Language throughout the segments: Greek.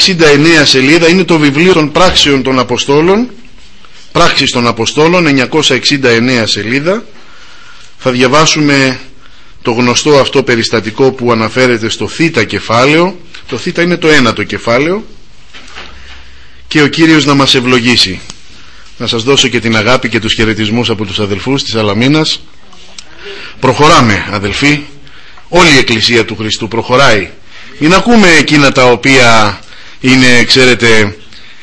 69 σελίδα, είναι το βιβλίο των πράξεων των Αποστόλων, πράξεις των Αποστόλων, 969 σελίδα. Θα διαβάσουμε το γνωστό αυτό περιστατικό που αναφέρεται στο θήτα κεφάλαιο. Το θήτα είναι το ένατο κεφάλαιο, και ο Κύριος να μας ευλογήσει. Να σας δώσω και την αγάπη και τους χαιρετισμούς από τους αδελφούς της Αλαμίνας. Προχωράμε, αδελφοί. Όλη η Εκκλησία του Χριστού προχωράει. Μην ακούμε εκείνα τα οποία είναι, ξέρετε,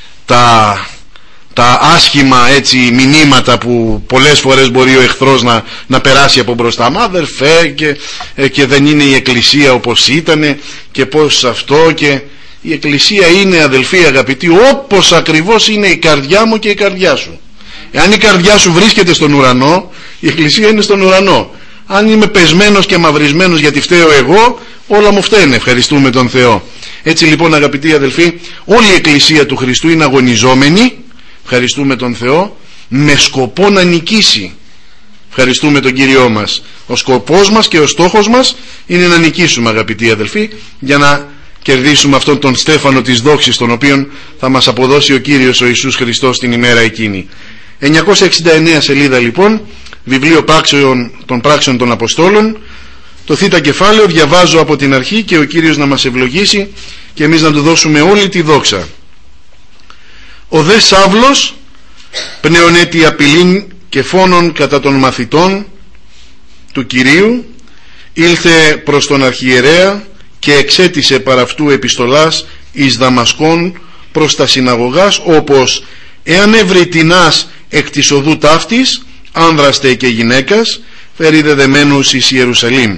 τα άσχημα έτσι μηνύματα που πολλές φορές μπορεί ο εχθρός να περάσει από μπροστά. Μα αδελφέ, και δεν είναι η Εκκλησία όπως ήτανε, και πως αυτό, και η Εκκλησία είναι, αδελφοί αγαπητοί, όπως ακριβώς είναι η καρδιά μου και η καρδιά σου. Εάν η καρδιά σου βρίσκεται στον ουρανό, η Εκκλησία είναι στον ουρανό. Αν είμαι πεσμένος και μαυρισμένος γιατί φταίω εγώ, όλα μου φταίνε, ευχαριστούμε τον Θεό. Έτσι λοιπόν, αγαπητοί αδελφοί, όλη η Εκκλησία του Χριστού είναι αγωνιζόμενη, ευχαριστούμε τον Θεό, με σκοπό να νικήσει. Ευχαριστούμε τον Κύριό μας. Ο σκοπός μας και ο στόχος μας είναι να νικήσουμε, αγαπητοί αδελφοί, για να κερδίσουμε αυτόν τον στέφανο της δόξης, τον οποίον θα μας αποδώσει ο Κύριος ο Ιησούς Χριστός την ημέρα εκείνη. 969 σελίδα λοιπόν, βιβλίο των πράξεων των Αποστόλων, το θήτα κεφάλαιο. Διαβάζω από την αρχή και ο Κύριος να μας ευλογήσει και εμείς να του δώσουμε όλη τη δόξα. Ο δε Σαύλος πνεονέτη απειλήν και φόνον κατά των μαθητών του Κυρίου ήλθε προς τον αρχιερέα και εξέτησε παρ' αυτού επιστολάς εις Δαμασκόν προς τα συναγωγάς, όπως εάν έβρει τινάς εκ της οδού ταύτης, άνδραστε και γυναίκας, φέρει δεδεμένους εις Ιερουσαλήμ.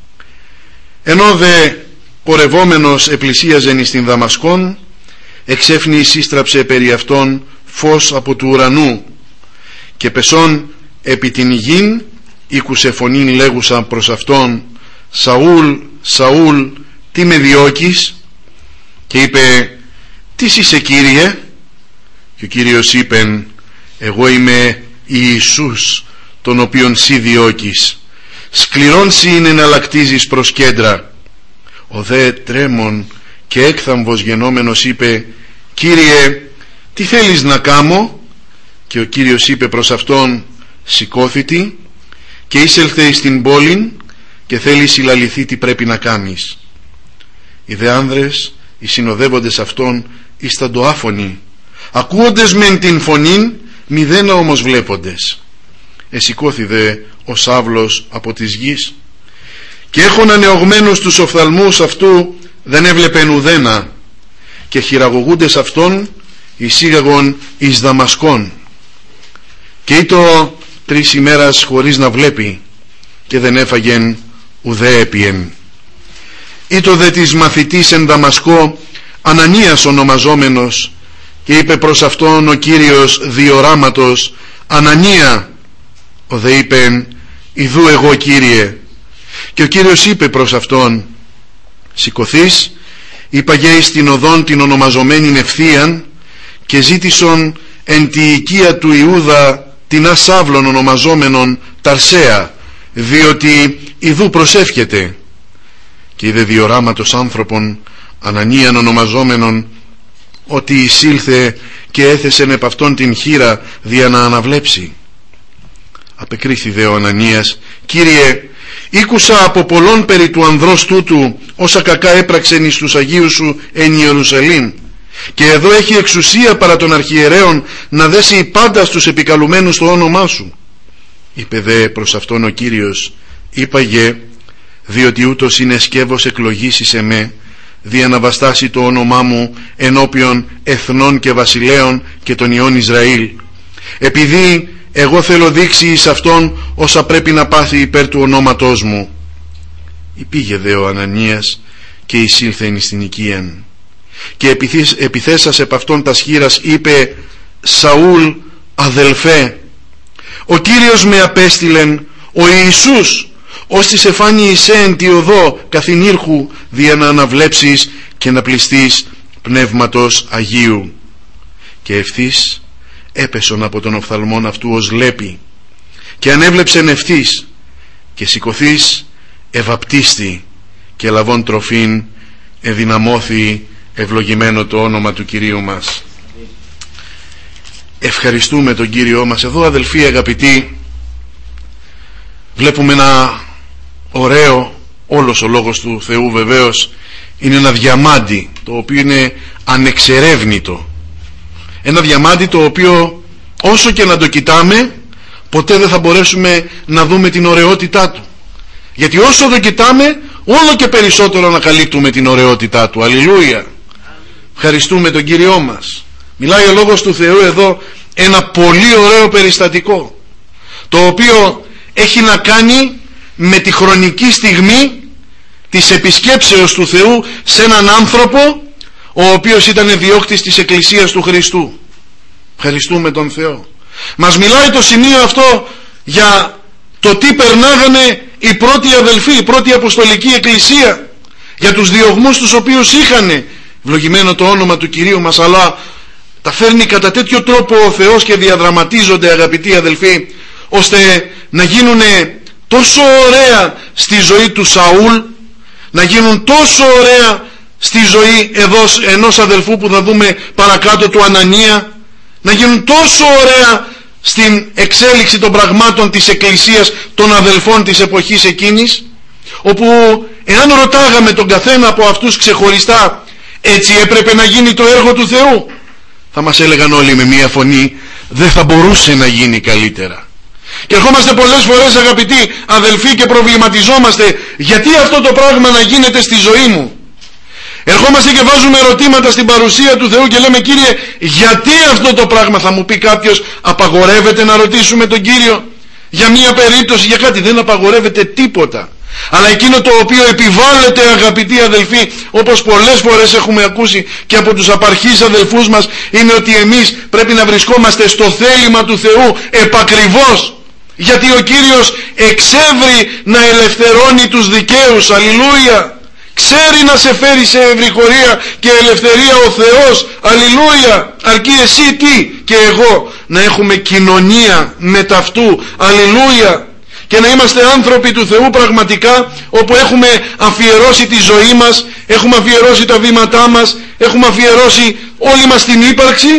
Ενώ δε πορευόμενος επλησίαζεν εις την Δαμασκόν, εξέφνη σύστραψε περί αυτόν φως από του ουρανού, και πεσόν επί την γην ήκουσε φωνήν λέγουσα προς αυτόν, Σαούλ, Σαούλ, τι με διώκεις? Και είπε, τι είσαι, Κύριε? Και ο Κύριος είπεν, εγώ είμαι Ιησούς, τον οποίον σύ διώκεις. Σκληρόν σύ είναι να λακτίζεις προς κέντρα. Ο δε τρέμον και έκθαμβος γενόμενος είπε, Κύριε, τι θέλεις να κάμω? Και ο Κύριος είπε προς αυτόν, σηκώθητη και εισέλθε εις την πόλην, και θέλει συλλαληθεί τι πρέπει να κάνεις. Οι δε άνδρες, οι συνοδεύοντες αυτών, ήσταν το άφωνοι, ακούοντες μεν την φωνήν, μηδένα όμως βλέποντες. Εσηκώθη δε ο Σαύλος από της γης, και έχων ανεωγμένους τους οφθαλμούς αυτού, δεν έβλεπεν ουδένα, και χειραγωγούντες αυτών εισήγαγον εις Δαμασκόν. Και ήτο 3 ημέρας χωρίς να βλέπει, και δεν έφαγεν ουδέ έπιεν. Ήτο δε της μαθητής εν Δαμασκό Ανανίας ονομαζόμενος, και είπε προς αυτόν ο Κύριος διοράματος, Ανανία. Ο δε είπεν, ιδού εγώ, Κύριε. Και ο Κύριος είπε προς αυτόν, σηκωθείς, είπαγε εις την οδόν την ονομαζομένην Ευθείαν, και ζήτησον εν τη οικία του Ιούδα την Ασάβλων ονομαζόμενον Ταρσέα, διότι ιδού προσεύχεται. Και είδε διοράματος άνθρωπον Ανανίαν ονομαζόμενον, ότι εισήλθε και έθεσεν επ' αυτόν την χείρα δια να αναβλέψει. Απεκρίθη δε ο Ανανίας, Κύριε, ήκουσα από πολλών περί του ανδρός τούτου όσα κακά έπραξεν εις τους Αγίους σου εν Ιερουσαλήμ, και εδώ έχει εξουσία παρά των αρχιερέων να δέσει πάντα στους επικαλουμένους το όνομά σου. Είπε δε προς αυτόν ο Κύριος, είπαγε, διότι ούτως είναι σκεύος εκλογής εις εμέ, δια να βαστάσει το όνομά μου ενώπιον εθνών και βασιλέων και των ιών Ισραήλ, επειδή εγώ θέλω δείξει εις αυτόν όσα πρέπει να πάθει υπέρ του ονόματός μου. Υπήγε δε ο Ανανίας και εισήλθεν εις την οικίαν, και επιθέσας επ' αυτόν τας χείρας είπε, Σαούλ αδελφέ, ο Κύριος με απέστειλεν, ο Ιησούς, ώστις εφάνει εισέ εν τη οδό καθηνύρχου, δια να αναβλέψεις και να πληστείς πνεύματος Αγίου. Και ευθύς έπεσον από τον οφθαλμόν αυτού ως λέπη, και ανέβλεψεν ευθύς, και σηκωθείς ευαπτίστη, και λαβών τροφήν εδυναμώθη Ευλογημένο το όνομα του Κυρίου μας. Ευχαριστούμε τον Κύριό μας. Εδώ, αδελφοί αγαπητοί, βλέπουμε ένα ωραίο, όλος ο λόγος του Θεού βεβαίως είναι ένα διαμάντι το οποίο είναι ανεξερεύνητο, ένα διαμάντι το οποίο όσο και να το κοιτάμε ποτέ δεν θα μπορέσουμε να δούμε την ωραιότητά του, γιατί όσο το κοιτάμε όλο και περισσότερο ανακαλύπτουμε την ωραιότητά του. Αλληλούια. Ευχαριστούμε τον Κύριό μας. Μιλάει ο λόγος του Θεού εδώ ένα πολύ ωραίο περιστατικό, το οποίο έχει να κάνει με τη χρονική στιγμή της επισκέψεως του Θεού σε έναν άνθρωπο ο οποίος ήταν διώκτης της Εκκλησίας του Χριστού. Ευχαριστούμε τον Θεό. Μας μιλάει το σημείο αυτό για το τι περνάγανε οι πρώτοι αδελφοί, η πρώτη Αποστολική Εκκλησία, για τους διωγμούς τους οποίους είχανε. Ευλογημένο το όνομα του Κυρίου μας, αλλά τα φέρνει κατά τέτοιο τρόπο ο Θεός και διαδραματίζονται, αγαπητοί αδελφοί, ώστε να γίνουν τόσο ωραία στη ζωή του Σαούλ, να γίνουν τόσο ωραία στη ζωή ενός αδελφού που θα δούμε παρακάτω, του Ανανία, να γίνουν τόσο ωραία στην εξέλιξη των πραγμάτων της Εκκλησίας των αδελφών της εποχής εκείνης, όπου εάν ρωτάγαμε τον καθένα από αυτούς ξεχωριστά, έτσι έπρεπε να γίνει το έργο του Θεού, θα μας έλεγαν όλοι με μία φωνή, δεν θα μπορούσε να γίνει καλύτερα. Και ερχόμαστε πολλές φορές, αγαπητοί αδελφοί, και προβληματιζόμαστε, γιατί αυτό το πράγμα να γίνεται στη ζωή μου. Ερχόμαστε και βάζουμε ερωτήματα στην παρουσία του Θεού και λέμε, Κύριε, γιατί αυτό το πράγμα? Θα μου πει κάποιος, απαγορεύεται να ρωτήσουμε τον Κύριο για μία περίπτωση, για κάτι? Δεν απαγορεύεται τίποτα. Αλλά εκείνο το οποίο επιβάλλεται, αγαπητοί αδελφοί, όπως πολλές φορές έχουμε ακούσει και από τους απαρχείς αδελφούς μας, είναι ότι εμείς πρέπει να βρισκόμαστε στο θέλημα του Θεού επακριβώς, γιατί ο Κύριος εξεύρει να ελευθερώνει τους δικαίους. Αλληλούια. Ξέρει να σε φέρει σε ευρυχωρία και ελευθερία ο Θεός. Αλληλούια. Αρκεί εσύ τι και εγώ να έχουμε κοινωνία με ταυτού. Αλληλούια. Και να είμαστε άνθρωποι του Θεού πραγματικά, όπου έχουμε αφιερώσει τη ζωή μας, έχουμε αφιερώσει τα βήματά μας, έχουμε αφιερώσει όλη μας την ύπαρξη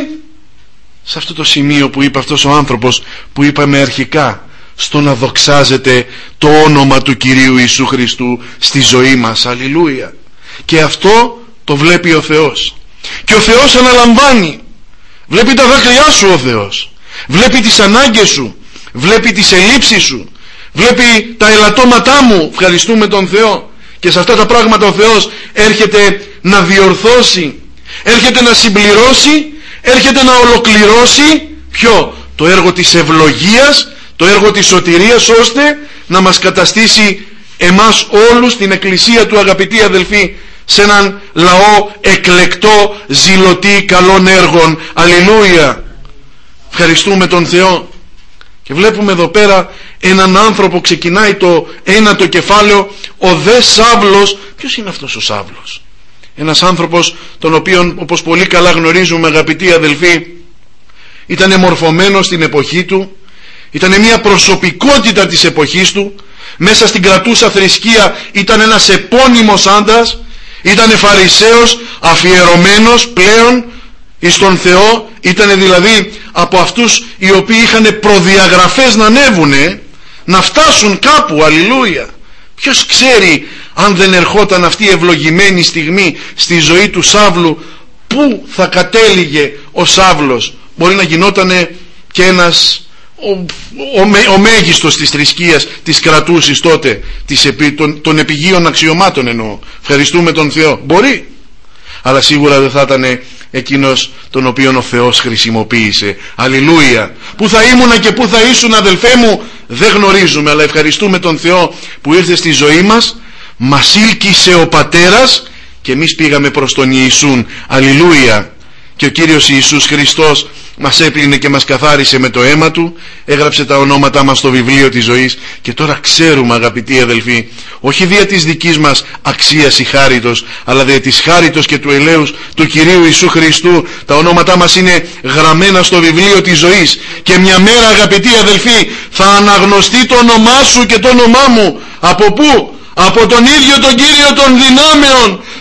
σε αυτό το σημείο που είπε αυτός ο άνθρωπος που είπαμε αρχικά, στο να δοξάζεται το όνομα του Κυρίου Ιησού Χριστού στη ζωή μας. Αλληλούια. Και αυτό το βλέπει ο Θεός, και ο Θεός αναλαμβάνει. Βλέπει τα δάκρυά σου ο Θεός, βλέπει τις ανάγκες σου, βλέπει τις ελλείψεις σου, βλέπει τα ελαττώματά μου. Ευχαριστούμε τον Θεό. Και σε αυτά τα πράγματα ο Θεός έρχεται να διορθώσει, έρχεται να συμπληρώσει, έρχεται να ολοκληρώσει ποιο? Το έργο της ευλογίας, το έργο της σωτηρίας, ώστε να μας καταστήσει εμάς όλους, την Εκκλησία του, αγαπητοί αδελφοί, σε έναν λαό εκλεκτό, ζηλωτή καλών έργων. Αλληλούια. Ευχαριστούμε τον Θεό. Και βλέπουμε εδώ πέρα έναν άνθρωπο, ξεκινάει το ένατο κεφάλαιο, ο δε Σαύλος. Ποιος είναι αυτός ο Σαύλος? Ένας άνθρωπος τον οποίον, όπως πολύ καλά γνωρίζουμε, αγαπητοί αδελφοί, ήταν μορφωμένος στην εποχή του, ήταν μια προσωπικότητα της εποχής του, μέσα στην κρατούσα θρησκεία ήταν ένας επώνυμος άντρας, ήταν φαρισαίος, αφιερωμένος πλέον εις τον Θεό, ήταν δηλαδή από αυτούς οι οποίοι είχαν προδιαγραφές να ανέβουνε, να φτάσουν κάπου. Αλληλούια. Ποιος ξέρει αν δεν ερχόταν αυτή η ευλογημένη στιγμή στη ζωή του Σαύλου, πού θα κατέληγε ο Σαύλος? Μπορεί να γινότανε και ένας ο μέγιστος της θρησκείας, της κρατούσης τότε, των επιγείων αξιωμάτων εννοώ. Ευχαριστούμε τον Θεό. Μπορεί, αλλά σίγουρα δεν θα ήταν εκείνος τον οποίον ο Θεός χρησιμοποίησε. Αλληλούια. Πού θα ήμουνα και πού θα ήσουν, αδελφέ μου, δεν γνωρίζουμε, αλλά ευχαριστούμε τον Θεό που ήρθε στη ζωή μας, μας ήλκησε ο Πατέρας και εμείς πήγαμε προς τον Ιησούν. Αλληλούια. Και ο Κύριος Ιησούς Χριστός μας έπλυνε και μας καθάρισε με το αίμα Του, έγραψε τα ονόματά μας στο βιβλίο της ζωής, και τώρα ξέρουμε, αγαπητοί αδελφοί, όχι δια της δικής μας αξίας ή χάριτος, αλλά δια της χάριτος και του ελέους του Κυρίου Ιησού Χριστού, τα ονόματά μας είναι γραμμένα στο βιβλίο της ζωής, και μια μέρα, αγαπητοί αδελφοί, θα αναγνωστεί το όνομά σου και το όνομά μου. Από πού? Από τον ίδιο τον Κύριο των δυνάμεων.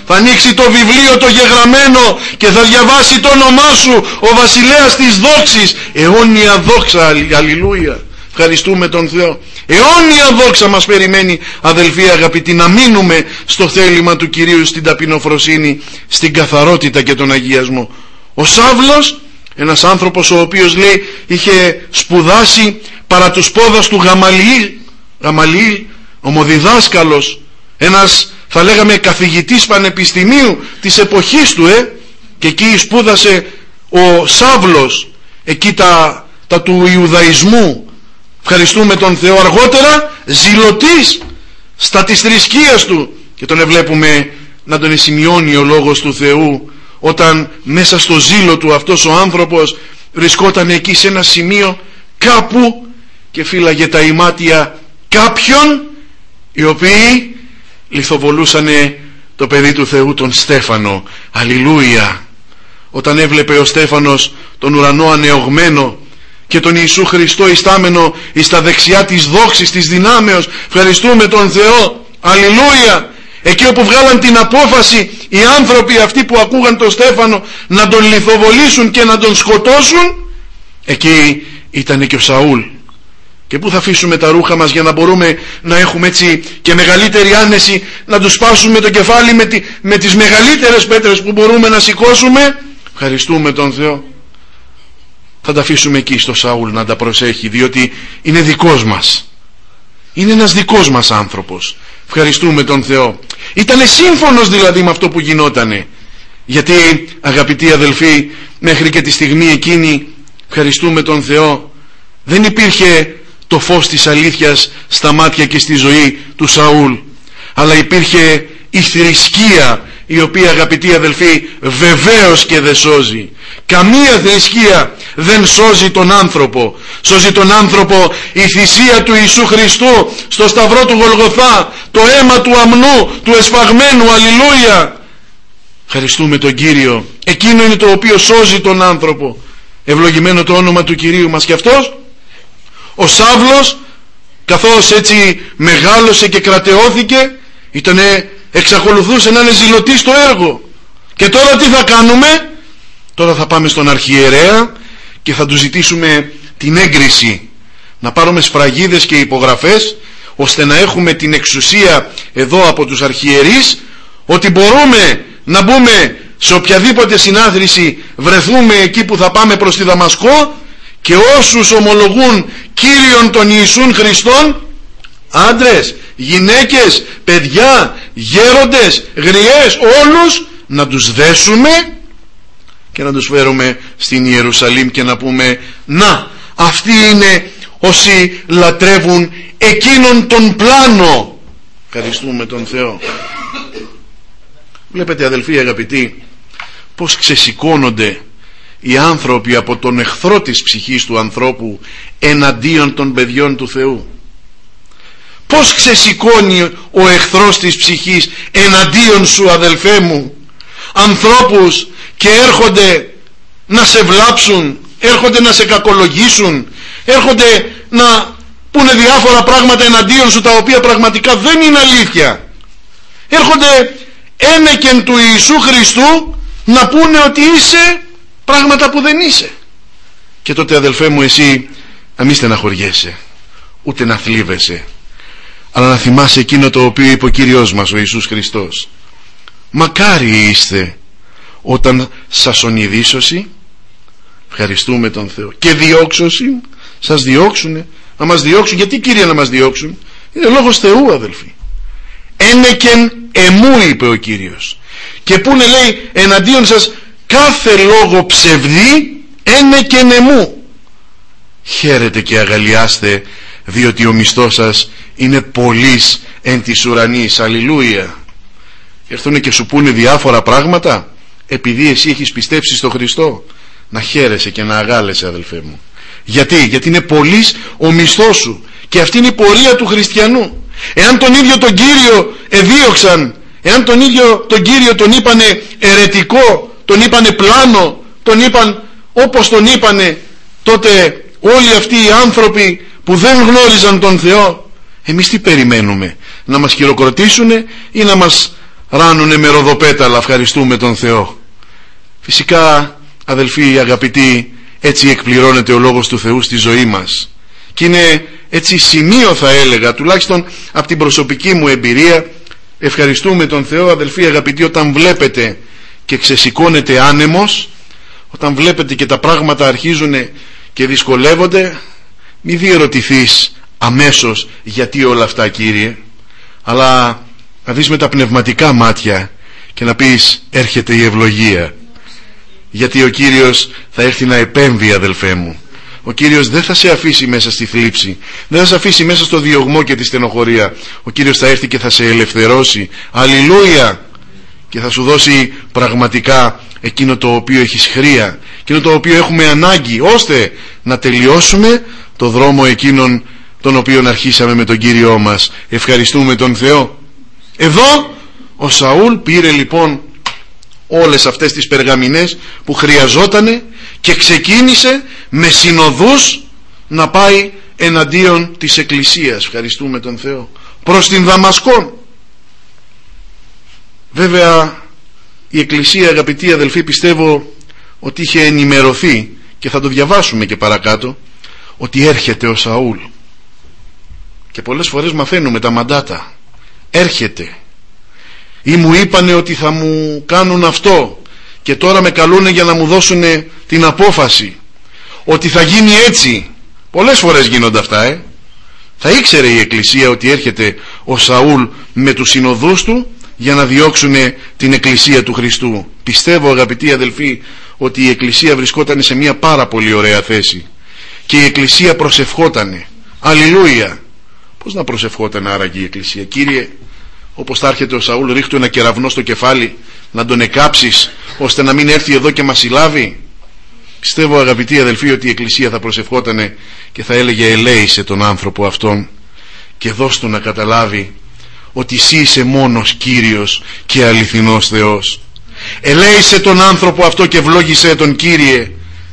θα ανοίξει το βιβλίο το γεγραμμένο και θα διαβάσει το όνομά σου, ο βασιλέας της δόξης. Αιώνια δόξα, αλληλούια. Ευχαριστούμε τον Θεό. Αιώνια δόξα μας περιμένει, αδελφοί αγαπητοί, να μείνουμε στο θέλημα του Κυρίου, στην ταπεινοφροσύνη, στην καθαρότητα και τον αγιασμό. Ο Σαύλος, ένας άνθρωπος ο οποίος, λέει, είχε σπουδάσει παρά τους πόδας του Γαμαλιήλ, ομοδιδάσκαλος, ένας, θα λέγαμε, καθηγητής πανεπιστημίου της εποχής του, και εκεί σπούδασε ο Σαύλος, εκεί τα του Ιουδαϊσμού. Ευχαριστούμε τον Θεό. Αργότερα ζηλωτής στα της θρησκείας του, και τον βλέπουμε να τον σημειώνει ο Λόγος του Θεού, όταν μέσα στο ζήλο του αυτός ο άνθρωπος βρισκόταν εκεί σε ένα σημείο κάπου και φύλαγε τα ημάτια κάποιων οι οποίοι λιθοβολούσανε το παιδί του Θεού, τον Στέφανο. Αλληλούια. Όταν έβλεπε ο Στέφανος τον ουρανό ανεωγμένο και τον Ιησού Χριστό ιστάμενο εις τα δεξιά της δόξης, της δυνάμεως, ευχαριστούμε τον Θεό, αλληλούια. Εκεί όπου βγάλαν την απόφαση οι άνθρωποι αυτοί που ακούγαν τον Στέφανο να τον λιθοβολήσουν και να τον σκοτώσουν, εκεί ήταν και ο Σαούλ. Και πού θα αφήσουμε τα ρούχα μας για να μπορούμε να έχουμε έτσι και μεγαλύτερη άνεση, να τους σπάσουμε το κεφάλι με τις μεγαλύτερες πέτρες που μπορούμε να σηκώσουμε? Ευχαριστούμε τον Θεό. Θα τα αφήσουμε εκεί στο Σαούλ να τα προσέχει, διότι είναι δικός μας. Είναι ένας δικός μας άνθρωπος. Ευχαριστούμε τον Θεό. Ήτανε σύμφωνος δηλαδή με αυτό που γινότανε. Γιατί, αγαπητοί αδελφοί, μέχρι και τη στιγμή εκείνη, ευχαριστούμε τον Θεό, δεν υπήρχε το φως της αλήθειας στα μάτια και στη ζωή του Σαούλ, αλλά υπήρχε η θρησκεία, η οποία, αγαπητοί αδελφοί, βεβαίως και δεν σώζει. Καμία θρησκεία δεν σώζει τον άνθρωπο. Σώζει τον άνθρωπο η θυσία του Ιησού Χριστού στο σταυρό του Γολγοθά, το αίμα του αμνού, του εσφαγμένου, αλληλούια. Ευχαριστούμε τον Κύριο. Εκείνο είναι το οποίο σώζει τον άνθρωπο. Ευλογημένο το όνομα του Κυρίου μας. Και αυτός ο Σαύλος, καθώς έτσι μεγάλωσε και κρατεώθηκε, εξακολουθούσε να είναι ζηλωτής στο έργο. Και τώρα τι θα κάνουμε? Τώρα θα πάμε στον αρχιερέα και θα του ζητήσουμε την έγκριση, να πάρουμε σφραγίδες και υπογραφές, ώστε να έχουμε την εξουσία εδώ από τους αρχιερείς, ότι μπορούμε να μπούμε σε οποιαδήποτε συνάθρηση βρεθούμε εκεί που θα πάμε προς τη Δαμασκό, και όσους ομολογούν Κύριον τον Ιησούν Χριστόν, άντρες, γυναίκες, παιδιά, γέροντες, γριές, όλους να τους δέσουμε και να τους φέρουμε στην Ιερουσαλήμ και να πούμε, να, αυτοί είναι όσοι λατρεύουν εκείνον τον πλάνο. Ευχαριστούμε τον Θεό. Βλέπετε, αδελφοί αγαπητοί, πως ξεσηκώνονται οι άνθρωποι από τον εχθρό της ψυχής του ανθρώπου εναντίον των παιδιών του Θεού. Πως ξεσηκώνει ο εχθρός της ψυχής εναντίον σου, αδελφέ μου, ανθρώπους, και έρχονται να σε βλάψουν, έρχονται να σε κακολογήσουν, έρχονται να πούνε διάφορα πράγματα εναντίον σου, τα οποία πραγματικά δεν είναι αλήθεια. Έρχονται ένεκεν του Ιησού Χριστού να πούνε ότι είσαι πράγματα που δεν είσαι. Και τότε, αδελφέ μου, εσύ να μην στεναχωριέσαι, ούτε να θλίβεσαι, αλλά να θυμάσαι εκείνο το οποίο είπε ο Κύριος μας, ο Ιησούς Χριστός. Μακάρι είστε όταν σας ονειδήσωσι, ευχαριστούμε τον Θεό, και διώξωσι, σας διώξουνε. Να μας διώξουν, γιατί, Κύριε, να μας διώξουν? Είναι λόγος Θεού, αδελφοί. Ένεκεν εμού, είπε ο Κύριος, και πούνε, λέει, εναντίον σας κάθε λόγο ψευδή, ένεκεν εμού. Χαίρετε και αγαλιάστε, διότι ο μισθός σας είναι πολύς εν της ουρανής. Αλληλούια. Έρθουνε και σου πούνε διάφορα πράγματα, επειδή εσύ έχεις πιστέψει στο Χριστό, να χαίρεσαι και να αγάλεσαι, αδελφέ μου. Γιατί είναι πολύς ο μισθός σου, και αυτή είναι η πορεία του χριστιανού. Εάν τον ίδιο τον Κύριο εδίωξαν, εάν τον ίδιο τον Κύριο τον είπανε αιρετικό, τον είπανε πλάνο, τον είπαν όπως τον είπανε, τότε όλοι αυτοί οι άνθρωποι που δεν γνώριζαν τον Θεό, εμείς τι περιμένουμε? Να μας χειροκροτήσουνε ή να μας ράνουνε με ροδοπέταλα, ευχαριστούμε τον Θεό. Φυσικά, αδελφοί αγαπητοί, έτσι εκπληρώνεται ο Λόγος του Θεού στη ζωή μας. Και είναι έτσι σημείο, θα έλεγα, τουλάχιστον από την προσωπική μου εμπειρία, ευχαριστούμε τον Θεό, αδελφοί αγαπητοί, όταν βλέπετε και ξεσηκώνεται άνεμος, όταν βλέπετε και τα πράγματα αρχίζουν και δυσκολεύονται, μη διερωτηθείς αμέσως γιατί όλα αυτά, Κύριε, αλλά να δεις με τα πνευματικά μάτια και να πεις έρχεται η ευλογία, γιατί ο Κύριος θα έρθει να επέμβει, αδελφέ μου. Ο Κύριος δεν θα σε αφήσει μέσα στη θλίψη, δεν θα σε αφήσει μέσα στο διωγμό και τη στενοχωρία. Ο Κύριος θα έρθει και θα σε ελευθερώσει, αλληλούια, και θα σου δώσει πραγματικά εκείνο το οποίο έχεις χρία, εκείνο το οποίο έχουμε ανάγκη, ώστε να τελειώσουμε το δρόμο εκείνον τον οποίον αρχίσαμε με τον Κύριό μας. Ευχαριστούμε τον Θεό. Εδώ ο Σαούλ πήρε λοιπόν όλες αυτές τις περγαμηνές που χρειαζότανε και ξεκίνησε με συνοδούς να πάει εναντίον της Εκκλησίας, ευχαριστούμε τον Θεό, προς την Δαμασκό. Βέβαια η Εκκλησία, αγαπητοί αδελφοί, πιστεύω ότι είχε ενημερωθεί, και θα το διαβάσουμε και παρακάτω, ότι έρχεται ο Σαούλ. Και πολλές φορές μαθαίνουμε τα μαντάτα, έρχεται, ή μου είπανε ότι θα μου κάνουν αυτό και τώρα με καλούνε για να μου δώσουν την απόφαση ότι θα γίνει έτσι. Πολλές φορές γίνονται αυτά. Θα ήξερε η Εκκλησία ότι έρχεται ο Σαούλ με τους συνοδούς του για να διώξουν την Εκκλησία του Χριστού. Πιστεύω, αγαπητοί αδελφοί, ότι η Εκκλησία βρισκόταν σε μια πάρα πολύ ωραία θέση και η Εκκλησία προσευχότανε. Αλληλούια. Πώς να προσευχόταν άραγε η Εκκλησία? Κύριε, όπως θα έρχεται ο Σαούλ, ρίχτου ένα κεραυνό στο κεφάλι να τον εκάψεις, ώστε να μην έρθει εδώ και μας συλλάβει. Πιστεύω, αγαπητοί αδελφοί, ότι η Εκκλησία θα προσευχότανε και θα έλεγε ελέησε τον άνθρωπο αυτόν και δώσ' του να καταλάβει ότι εσύ είσαι μόνος Κύριος και αληθινός Θεός. Ελέησε τον άνθρωπο αυτό και ευλόγησέ τον, Κύριε,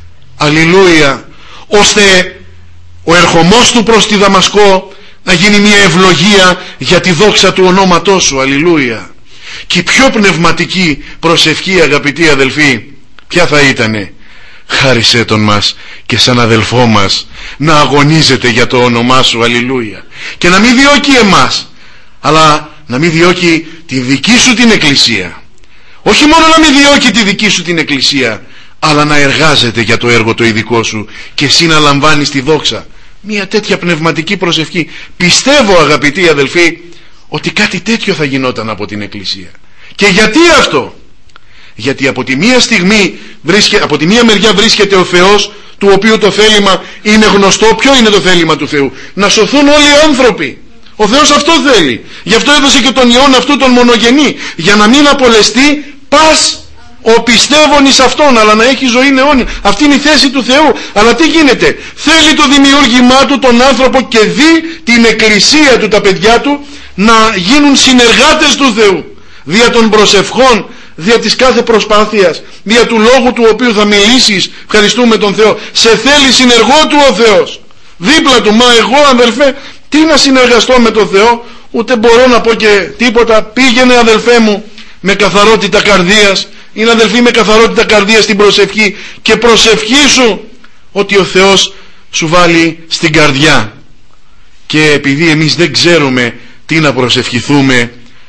αλληλούια, ώστε ο ερχομός του προς τη Δαμασκό να γίνει μια ευλογία για τη δόξα του ονόματός σου, αλληλούια. Και η πιο πνευματική προσευχή, αγαπητοί αδελφοί, ποια θα ήτανε? Χάρισέ τον μας και σαν αδελφό μας να αγωνίζεται για το όνομά σου, αλληλούια, και να μην διώκει εμάς, αλλά να μην διώκει τη δική σου την Εκκλησία. Όχι μόνο να μην διώκει τη δική σου την Εκκλησία, αλλά να εργάζεται για το έργο το ειδικό σου και εσύ να λαμβάνεις τη δόξα. Μια τέτοια πνευματική προσευχή, πιστεύω, αγαπητοί αδελφοί, ότι κάτι τέτοιο θα γινόταν από την Εκκλησία. Και γιατί αυτό? Γιατί από τη μία στιγμή από τη μία μεριά βρίσκεται ο Θεός, του οποίου το θέλημα είναι γνωστό. Ποιο είναι το θέλημα του Θεού? Να σωθούν όλοι οι άνθρωποι. Ο Θεός αυτό θέλει. Γι' αυτό έδωσε και τον Υιόν αυτού τον μονογενή, για να μην απολεστεί πας ο πιστεύων εις αυτόν, αλλά να έχει ζωή αιώνια. Αυτή είναι η θέση του Θεού. Αλλά τι γίνεται? Θέλει το δημιούργημά του τον άνθρωπο και δει την Εκκλησία του, τα παιδιά του, να γίνουν συνεργάτες του Θεού, δια των προσευχών, δια της κάθε προσπάθειας, δια του λόγου του οποίου θα μιλήσεις. Ευχαριστούμε τον Θεό. Σε θέλει συνεργό του ο Θεός, δίπλα του. Μα εγώ, αδελφέ, τι να συνεργαστώ με τον Θεό? Ούτε μπορώ να πω και τίποτα. Πήγαινε, αδελφέ μου, με καθαρότητα καρδίας. Είναι, αδελφοί, με καθαρότητα καρδίας στην προσευχή, και προσευχήσου ότι ο Θεός σου βάλει στην καρδιά. Και επειδή εμείς δεν ξέρουμε τι να προσευχηθούμε,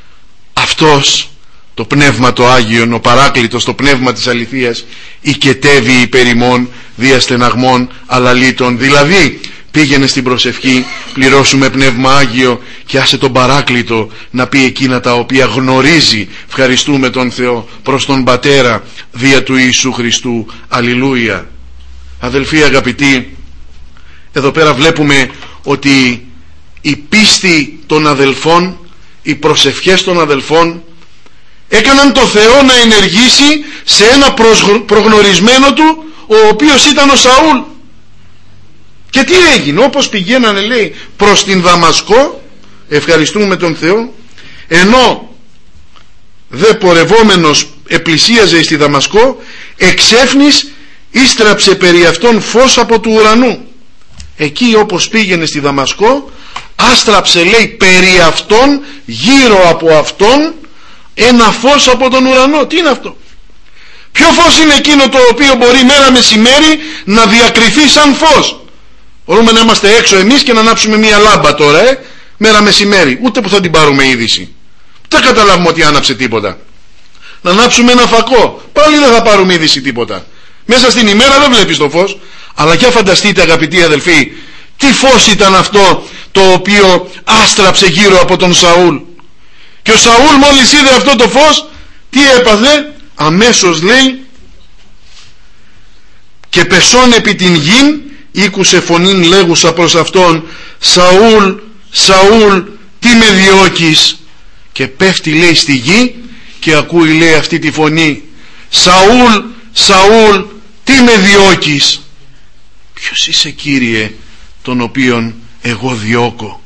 αυτός το Πνεύμα το Άγιον, ο Παράκλητος, το Πνεύμα της αληθείας, οικετεύει υπέρ ημών δια στεναγμών αλαλήτων. Δηλαδή πήγαινε στην προσευχή, πληρώσουμε Πνεύμα Άγιο και άσε τον Παράκλητο να πει εκείνα τα οποία γνωρίζει, ευχαριστούμε τον Θεό, προς τον Πατέρα δια του Ιησού Χριστού. Αλληλούια. Αδελφοί αγαπητοί, εδώ πέρα βλέπουμε ότι η πίστη των αδελφών, οι προσευχές των αδελφών έκαναν το Θεό να ενεργήσει σε ένα προγνωρισμένο του, ο οποίος ήταν ο Σαούλ. Και τι έγινε? Όπως πηγαίνανε, λέει, προς την Δαμασκό, ευχαριστούμε τον Θεό, ενώ δε πορευόμενος επλησίαζε στη Δαμασκό, εξέφνης ίστραψε περί αυτόν φως από του ουρανού. Εκεί όπως πήγαινε στη Δαμασκό, άστραψε, λέει, περί αυτόν, γύρω από αυτόν, Ένα φως από τον ουρανό. Τι είναι αυτό? Ποιο φως είναι εκείνο το οποίο μπορεί μέρα μεσημέρι να διακριθεί σαν φως? Μπορούμε να είμαστε έξω εμείς και να ανάψουμε μία λάμπα τώρα, μέρα μεσημέρι, ούτε που θα την πάρουμε είδηση, δεν καταλάβουμε ότι άναψε τίποτα. Να ανάψουμε ένα φακό, πάλι δεν θα πάρουμε είδηση τίποτα. Μέσα στην ημέρα δεν βλέπεις το φως. Αλλά για φανταστείτε, αγαπητοί αδελφοί, τι φως ήταν αυτό το οποίο άστραψε γύρω από τον Σαούλ. Και ο Σαούλ μόλις είδε αυτό το φως, τι έπαθε? Αμέσως λέει, και πεσών επί την γην, ήκουσε φωνήν λέγουσα προς αυτόν, Σαούλ, Σαούλ, τι με διώκεις? Και πέφτει, λέει, στη γη και ακούει, λέει, αυτή τη φωνή, Σαούλ, Σαούλ, τι με διώκεις? Ποιος είσαι, Κύριε, τον οποίον εγώ διώκω?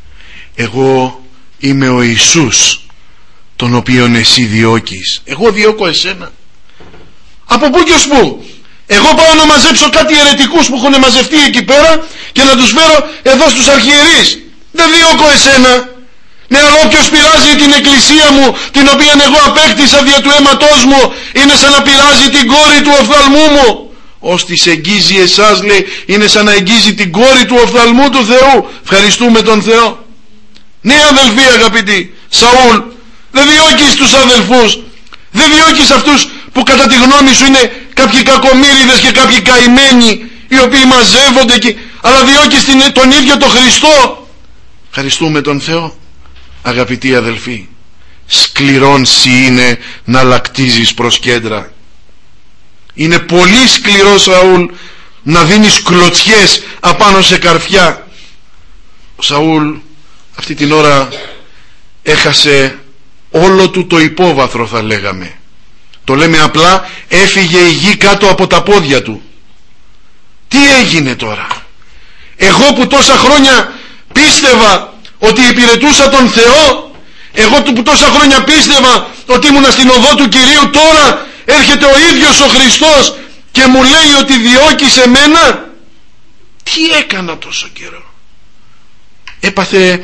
Εγώ είμαι ο Ιησούς, τον οποίον εσύ διώκεις. Εγώ διώκω εσένα? Από πού και ως πού? Εγώ πάω να μαζέψω κάτι αιρετικούς που έχουν μαζευτεί εκεί πέρα και να τους φέρω εδώ στους αρχιερείς. Δεν διώκω εσένα. Ναι, αλλά όποιος πειράζει την εκκλησία μου, την οποία εγώ απέκτησα δια του αίματός μου, είναι σαν να πειράζει την κόρη του οφθαλμού μου. Ως της εγγίζει εσάς, λέει, είναι σαν να εγγίζει την κόρη του οφθαλμού του Θεού. Ευχαριστούμε τον Θεό. Ναι, αδελφοί αγαπητοί, Σαούλ, δεν διώκεις τους αδελφούς, δεν διώκεις αυτούς που κατά τη γνώμη σου είναι κάποιοι κακομοίριδες και κάποιοι καημένοι, οι οποίοι μαζεύονται και... αλλά διώκεις τον ίδιο τον Χριστό. Ευχαριστούμε τον Θεό. Αγαπητοί αδελφοί, σκληρόν σοι είναι να λακτίζεις προς κέντρα. Είναι πολύ σκληρό, Σαούλ, να δίνεις κλωτσιές απάνω σε καρφιά. Ο Σαούλ αυτή την ώρα έχασε όλο του το υπόβαθρο, θα λέγαμε. Το λέμε απλά, έφυγε η γη κάτω από τα πόδια του. Τι έγινε τώρα? Εγώ που τόσα χρόνια πίστευα ότι υπηρετούσα τον Θεό, εγώ που τόσα χρόνια πίστευα ότι ήμουνα στην οδό του Κυρίου, τώρα έρχεται ο ίδιος ο Χριστός και μου λέει ότι διώκεις εμένα? Τι έκανα τόσο καιρό? Έπαθε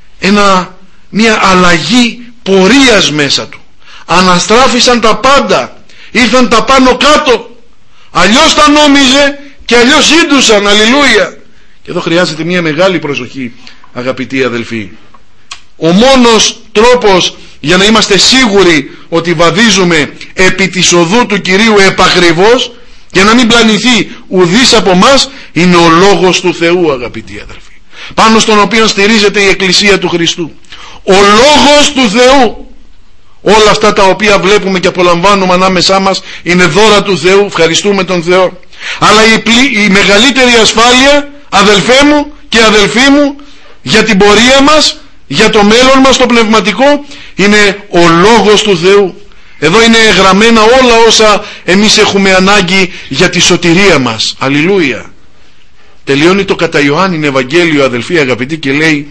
μια αλλαγή πορείας μέσα του. Αναστράφησαν τα πάντα, ήρθαν τα πάνω κάτω. Αλλιώς τα νόμιζε και αλλιώς σύντουσαν. Αλληλούια. Και εδώ χρειάζεται μια μεγάλη προσοχή, αγαπητοί αδελφοί. Ο μόνος τρόπος για να είμαστε σίγουροι ότι βαδίζουμε επί της οδού του Κυρίου επακριβώς και να μην πλανηθεί ουδής από μας, είναι ο Λόγος του Θεού, αγαπητοί αδελφοί, πάνω στον οποίο στηρίζεται η Εκκλησία του Χριστού. Ο Λόγος του Θεού. Όλα αυτά τα οποία βλέπουμε και απολαμβάνουμε ανάμεσά μας είναι δώρα του Θεού. Ευχαριστούμε τον Θεό. Αλλά η μεγαλύτερη ασφάλεια, αδελφέ μου και αδελφοί μου, για την πορεία μας, για το μέλλον μας το πνευματικό, είναι ο Λόγος του Θεού. Εδώ είναι γραμμένα όλα όσα εμείς έχουμε ανάγκη για τη σωτηρία μας. Αλληλούια. Τελειώνει το κατά Ιωάννην Ευαγγέλιο, αδελφοί αγαπητοί, και λέει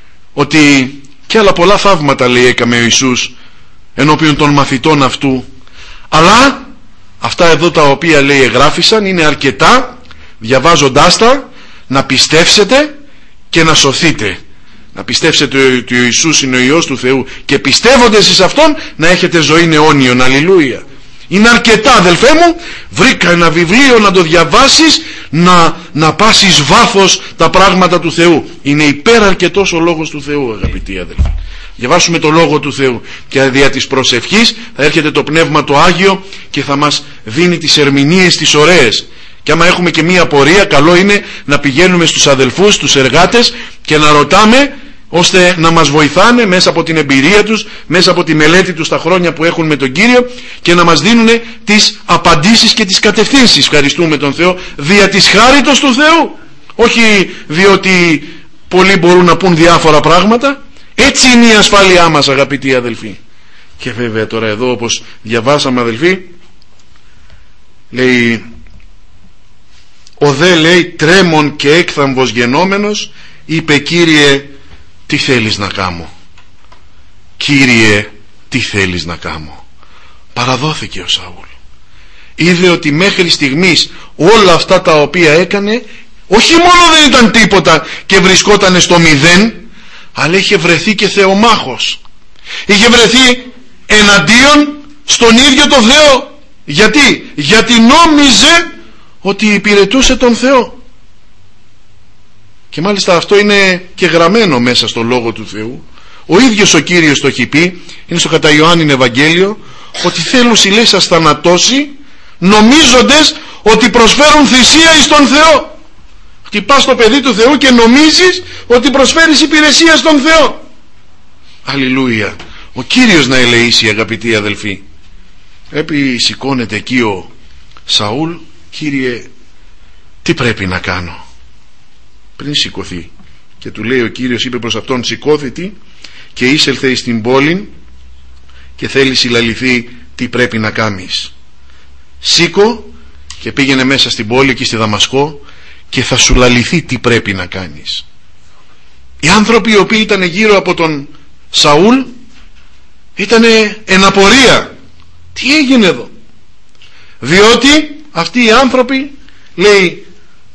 ότι και άλλα πολλά θαύματα, λέει, έκαμε ο Ιησούς ενώπιον των μαθητών αυτού, αλλά αυτά εδώ τα οποία, λέει, εγγράφησαν είναι αρκετά, διαβάζοντάς τα, να πιστέψετε και να σωθείτε. Να πιστέψετε ότι ο Ιησούς είναι ο Υιός του Θεού και πιστεύοντας εις Αυτόν να έχετε ζωή αιώνιον. Αλληλούια. Είναι αρκετά, αδελφέ μου. Βρήκα ένα βιβλίο να το διαβάσεις, να πας εις βάθος τα πράγματα του Θεού. Είναι υπεραρκετός ο Λόγος του Θεού, αγαπητοί αδελφοί. Διαβάσουμε το Λόγο του Θεού και δια της προσευχής θα έρχεται το Πνεύμα το Άγιο και θα μας δίνει τις ερμηνείες τις ωραίες. Και άμα έχουμε και μία πορεία, καλό είναι να πηγαίνουμε στους αδελφούς, στους εργάτες και να ρωτάμε, ώστε να μας βοηθάνε μέσα από την εμπειρία τους, μέσα από τη μελέτη τους τα χρόνια που έχουν με τον Κύριο, και να μας δίνουν τις απαντήσεις και τις κατευθύνσεις. Ευχαριστούμε τον Θεό δια της χάριτος του Θεού, όχι διότι πολλοί μπορούν να πούν διάφορα πράγματα. Έτσι είναι η ασφάλειά μας, αγαπητοί αδελφοί. Και βέβαια τώρα εδώ, όπως διαβάσαμε, αδελφοί, λέει, ο δε, λέει, τρέμον και έκθαμβος γενόμενος είπε, Κύριε, τι θέλεις να κάνω? Κύριε, τι θέλεις να κάνω? Παραδόθηκε ο Σαούλ. Είδε ότι μέχρι στιγμής όλα αυτά τα οποία έκανε, όχι μόνο δεν ήταν τίποτα και βρισκόταν στο μηδέν, αλλά είχε βρεθεί και θεομάχος. Είχε βρεθεί εναντίον στον ίδιο τον Θεό. Γιατί νόμιζε ότι υπηρετούσε τον Θεό. Και μάλιστα αυτό είναι και γραμμένο μέσα στο Λόγο του Θεού. Ο ίδιος ο Κύριος το έχει πει, είναι στο κατά Ιωάννην Ευαγγέλιο, ότι θέλουν λέει σας θανατώσει νομίζοντες ότι προσφέρουν θυσία εις τον Θεό. Χτυπάς το παιδί του Θεού και νομίζεις ότι προσφέρεις υπηρεσία στον Θεό. Αλληλούια. Ο Κύριος να ελεήσει, αγαπητοί αδελφοί. Σηκώνεται εκεί ο Σαούλ. Κύριε, τι πρέπει να κάνω? Πριν σηκωθεί, και του λέει ο Κύριος, είπε προς αυτόν, σηκώθητη και εισέλθε στην πόλη και θέλει συλλαληθεί τι πρέπει να κάνεις. Σήκω και πήγαινε μέσα στην πόλη εκεί στη Δαμασκό και θα σου λαληθεί τι πρέπει να κάνεις. Οι άνθρωποι οι οποίοι ήταν γύρω από τον Σαούλ ήταν εν απορία. Τι έγινε εδώ? Διότι αυτοί οι άνθρωποι, λέει,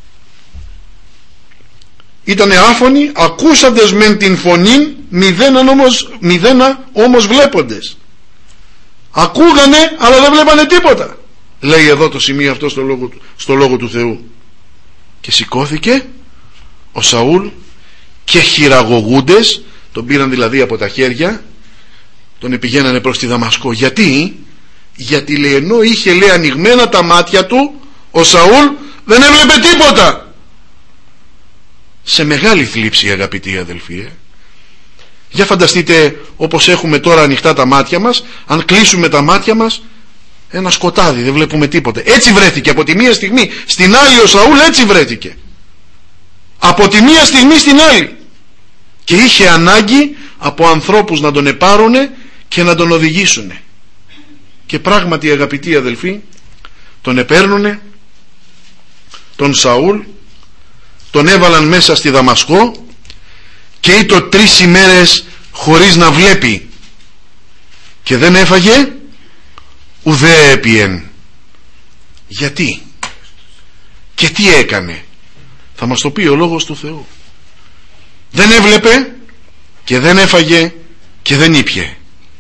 ήτανε άφωνοι, ακούσαντες μεν την φωνή, μηδένα όμως βλέποντες. Ακούγανε αλλά δεν βλέπανε τίποτα, λέει εδώ το σημείο αυτό στο λόγο του Θεού. Και σηκώθηκε ο Σαούλ και χειραγωγούντες, τον πήραν δηλαδή από τα χέρια, τον επηγαίνανε προς τη Δαμασκό. Γιατί λέει, ενώ είχε λέει ανοιγμένα τα μάτια του, ο Σαούλ δεν έβλεπε τίποτα. Σε μεγάλη θλίψη, αγαπητοί αδελφοί. Για φανταστείτε, όπως έχουμε τώρα ανοιχτά τα μάτια μας, αν κλείσουμε τα μάτια μας, ένα σκοτάδι, δεν βλέπουμε τίποτα. Έτσι βρέθηκε από τη μία στιγμή στην άλλη ο Σαούλ, έτσι βρέθηκε. Από τη μία στιγμή στην άλλη. Και είχε ανάγκη από ανθρώπους να τον επάρουνε και να τον οδηγήσουνε. Και πράγματι, αγαπητοί αδελφοί, τον επέρνουνε τον Σαούλ, τον έβαλαν μέσα στη Δαμασκό και ήτο 3 ημέρες χωρίς να βλέπει, και δεν έφαγε ουδέ έπιεν. Γιατί και τι έκανε? Θα μας το πει ο Λόγος του Θεού. Δεν έβλεπε και δεν έφαγε και δεν ήπιε.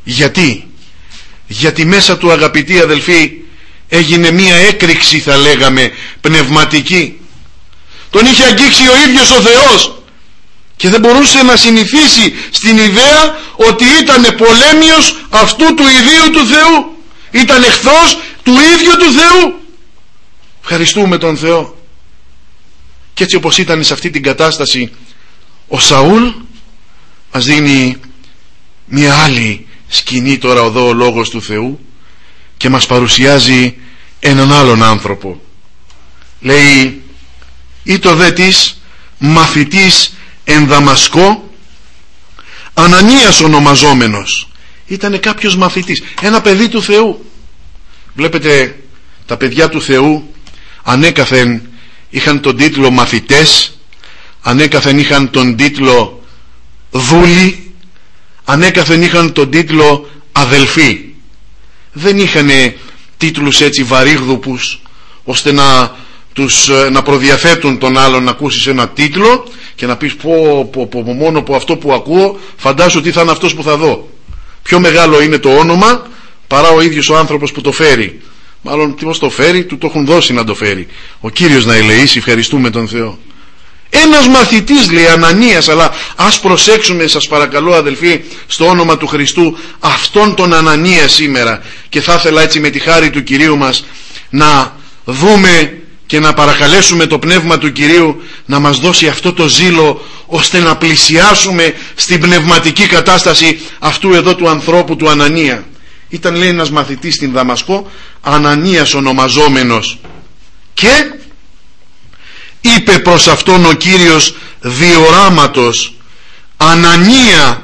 Γιατί μέσα του, αγαπητοί αδελφοί, έγινε μία έκρηξη, θα λέγαμε, πνευματική. Τον είχε αγγίξει ο ίδιος ο Θεός και δεν μπορούσε να συνηθίσει στην ιδέα ότι ήταν πολέμιος αυτού του ιδίου του Θεού. Ήταν εχθρός του ίδιου του Θεού. Ευχαριστούμε τον Θεό. Και έτσι όπως ήταν σε αυτή την κατάσταση ο Σαούλ, μας δίνει μια άλλη σκηνή τώρα εδώ ο Λόγος του Θεού και μας παρουσιάζει έναν άλλον άνθρωπο. Λέει, ήτο δε της μαθητής εν Δαμασκό, Ανανίας ονομαζόμενος. Ήτανε κάποιος μαθητής, ένα παιδί του Θεού. Βλέπετε, τα παιδιά του Θεού ανέκαθεν είχαν τον τίτλο μαθητές, ανέκαθεν είχαν τον τίτλο δούλοι, ανέκαθεν είχαν τον τίτλο αδελφοί. Δεν είχαν τίτλους έτσι βαρύγδουπους ώστε να προδιαθέτουν τον άλλον να ακούσεις ένα τίτλο και να πεις μόνο από αυτό που ακούω φαντάσου τι θα είναι αυτός που θα δω. Πιο μεγάλο είναι το όνομα παρά ο ίδιος ο άνθρωπος που το φέρει. Μάλλον τι το φέρει, του το έχουν δώσει να το φέρει. Ο Κύριος να ελεήσει, ευχαριστούμε τον Θεό. Ένας μαθητής, λέει, Ανανίας, αλλά ας προσέξουμε, σας παρακαλώ αδελφοί, στο όνομα του Χριστού, αυτόν τον Ανανία σήμερα. Και θα ήθελα έτσι με τη χάρη του Κυρίου μας να δούμε και να παρακαλέσουμε το Πνεύμα του Κυρίου να μας δώσει αυτό το ζήλο ώστε να πλησιάσουμε στην πνευματική κατάσταση αυτού εδώ του ανθρώπου του Ανανία. Ήταν, λέει, ένας μαθητής στην Δαμασκό, Ανανίας ονομαζόμενος, και είπε προς αυτόν ο Κύριος διοράματος, Ανανία.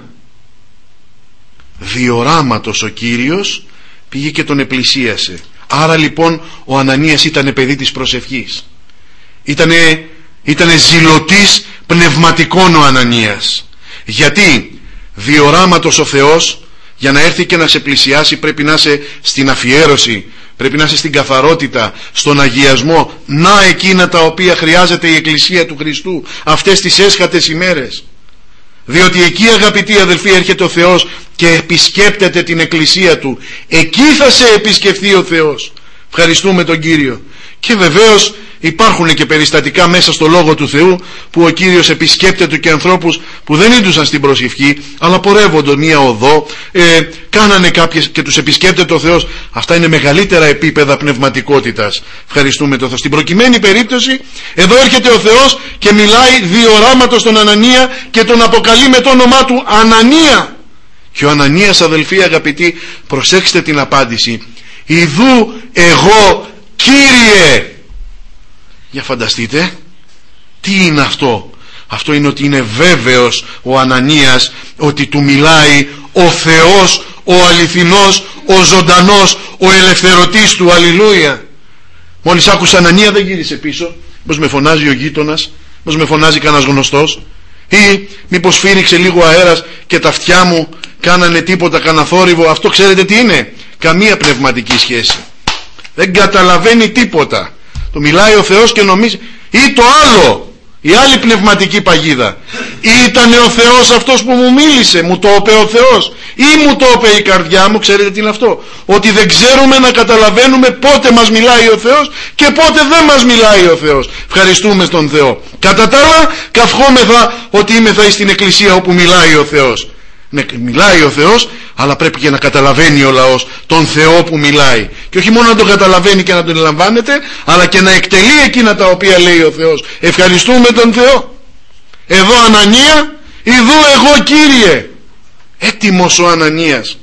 Διοράματος ο Κύριος πήγε και τον επλησίασε. Άρα λοιπόν ο Ανανίας ήταν παιδί της προσευχής, ήτανε ζηλωτής πνευματικών ο Ανανίας. Γιατί διοράματος ο Θεός, για να έρθει και να σε πλησιάσει πρέπει να είσαι στην αφιέρωση, πρέπει να είσαι στην καθαρότητα, στον αγιασμό, να εκείνα τα οποία χρειάζεται η Εκκλησία του Χριστού αυτές τις έσχατες ημέρες. Διότι εκεί, αγαπητοί αδελφοί, έρχεται ο Θεός και επισκέπτεται την εκκλησία του, εκεί θα σε επισκεφθεί ο Θεός. Ευχαριστούμε τον Κύριο. Και βεβαίως υπάρχουν και περιστατικά μέσα στο Λόγο του Θεού που ο Κύριος επισκέπτεται και ανθρώπους που δεν ήρθαν στην προσευχή αλλά πορεύονται μία οδό, κάνανε κάποιες και τους επισκέπτεται ο Θεός. Αυτά είναι μεγαλύτερα επίπεδα πνευματικότητας. Ευχαριστούμε τον Θεό. Στην προκειμένη περίπτωση εδώ έρχεται ο Θεός και μιλάει διοράματος στον Ανανία και τον αποκαλεί με το όνομά του Ανανία. Και ο Ανανίας, αδελφοί αγαπητοί, προσέξτε την απάντηση: ιδού εγώ Κύριε. Για φανταστείτε τι είναι αυτό. Αυτό είναι ότι είναι βέβαιος ο Ανανίας ότι του μιλάει ο Θεός, ο αληθινός, ο ζωντανός, ο ελευθερωτής του. Αλληλούια. Μόλις άκουσε Ανανία δεν γύρισε πίσω. Μήπως με φωνάζει ο γείτονας, μήπως με φωνάζει κανένας γνωστός, ή μήπως φύριξε λίγο αέρας και τα αυτιά μου κάνανε τίποτα, κανένα θόρυβο. Αυτό ξέρετε τι είναι? Καμία πνευματική σχέση. Δεν καταλαβαίνει τίποτα. Το μιλάει ο Θεός και νομίζει. Ή το άλλο, η άλλη πνευματική παγίδα. Ήτανε ο Θεός αυτός που μου μίλησε, μου το είπε ο Θεός, ή μου το είπε η καρδιά μου. Ξέρετε τι είναι αυτό? Ότι δεν ξέρουμε να καταλαβαίνουμε πότε μας μιλάει ο Θεός και πότε δεν μας μιλάει ο Θεός. Ευχαριστούμε στον Θεό. Κατά τα άλλα καυχόμεθα ότι είμεθα στην εκκλησία όπου μιλάει ο Θεός. Ναι, μιλάει ο Θεός, αλλά πρέπει και να καταλαβαίνει ο λαός τον Θεό που μιλάει. Και όχι μόνο να τον καταλαβαίνει και να τον ελαμβάνεται, αλλά και να εκτελεί εκείνα τα οποία λέει ο Θεός. Ευχαριστούμε τον Θεό. Εδώ Ανανία, ιδού εγώ Κύριε. Έτοιμος ο Ανανίας.